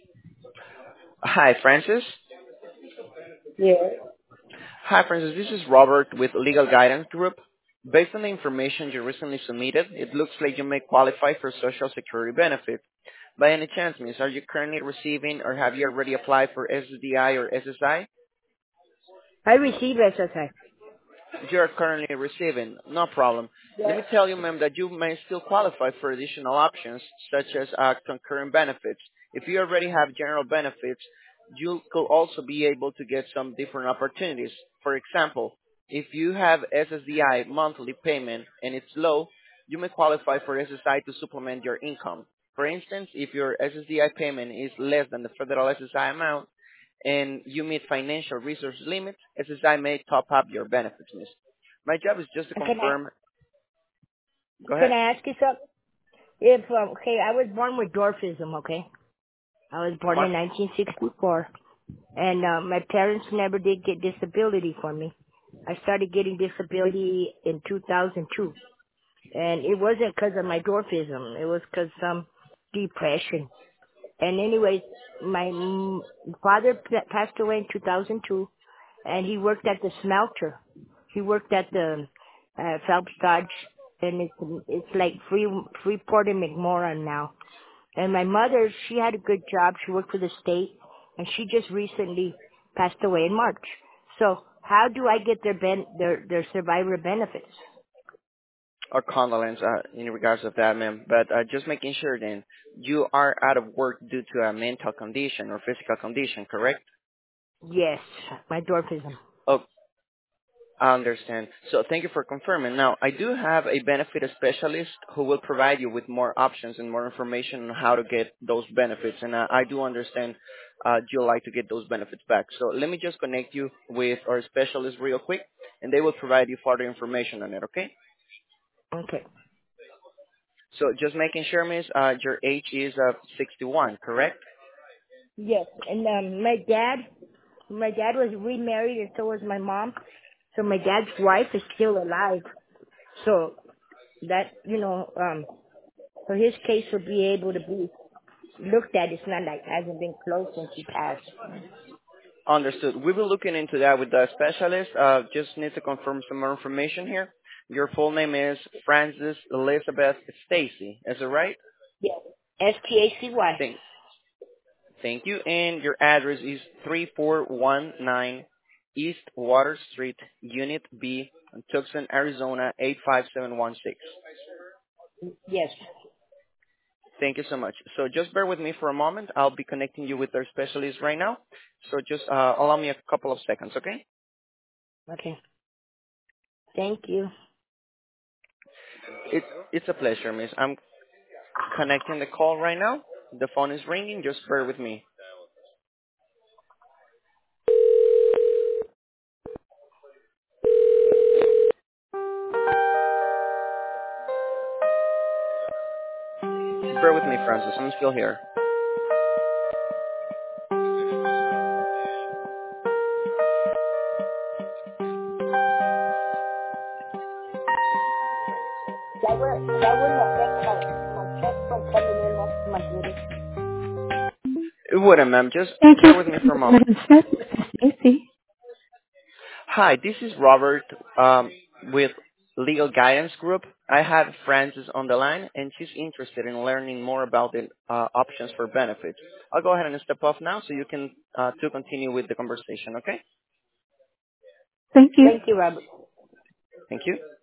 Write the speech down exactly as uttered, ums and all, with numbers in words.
Hi, Francis. Yeah. Hi, Francis. This is Robert with Legal Guidance Group. Based on the information you recently submitted, it looks like you may qualify for Social Security benefit. By any chance, miss, are you currently receiving or have you already applied for S S D I or S S I? I receive S S I. You are currently receiving, no problem. Let Yes. me tell you, ma'am, that you may still qualify for additional options such as uh, concurrent benefits. If you already have general benefits, you could also be able to get some different opportunities. For example, if you have S S D I monthly payment and it's low, you may qualify for S S I to supplement your income. For instance, if your S S D I payment is less than the federal S S I amount, and you meet financial resource limits, S S I may top up your benefits, miss. My job is just to Can I confirm. Go can ahead. I ask you something? If um, okay, I was born with dwarfism. Okay, I was born What? in nineteen sixty-four, and uh, my parents never did get disability for me. I started getting disability in two thousand two, and it wasn't because of my dwarfism. It was because some depression. And anyways, my mm, father p- passed away in two thousand two, and he worked at the smelter. He worked at the uh, Phelps Dodge, and it's it's like Free Freeport and McMoran now. And my mother, she had a good job. She worked for the state, and she just recently passed away in March. So how do I get their ben their their survivor benefits? Or condolence uh, in regards of that, ma'am. But uh, just making sure then, you are out of work due to a mental condition or physical condition, correct? Yes, my dwarfism. Oh, I understand. So thank you for confirming. Now, I do have a benefit specialist who will provide you with more options and more information on how to get those benefits. And uh, I do understand uh, you'll like to get those benefits back. So let me just connect you with our specialist real quick, and they will provide you further information on it, okay? Okay. So just making sure, miss, uh, your age is uh, sixty-one, correct? Yes, and um, my dad, my dad was remarried, and so was my mom. So my dad's wife is still alive. So that you know, um, so his case will be able to be looked at. It's not like hasn't been closed since he passed. Understood. We will looking into that with the specialist. Uh, just need to confirm some more information here. Your full name is Francis Elizabeth Stacy. Is it right? Yes. S T A C Y. Thank, thank you. And your address is three four one nine East Water Street, Unit B, Tucson, Arizona eight five seven one six. Yes. Thank you so much. So just bear with me for a moment. I'll be connecting you with our specialist right now. So just uh, allow me a couple of seconds, okay? Okay. Thank you. It, it's a pleasure, miss. I'm connecting the call right now. The phone is ringing. Just bear with me. Bear with me, Francis. I'm still here. That would that wouldn't affect my my check from coming in next month, would it? It wouldn't, ma'am. Just Thank you bear with me for for a moment. Madam Smith. This is Stacy. Hi, this is Robert um, with Legal Guidance Group. I have Francis on the line, and she's interested in learning more about the uh, options for benefits. I'll go ahead and step off now so you can uh, to continue with the conversation, okay? Thank you. Thank you, Robert. Thank you.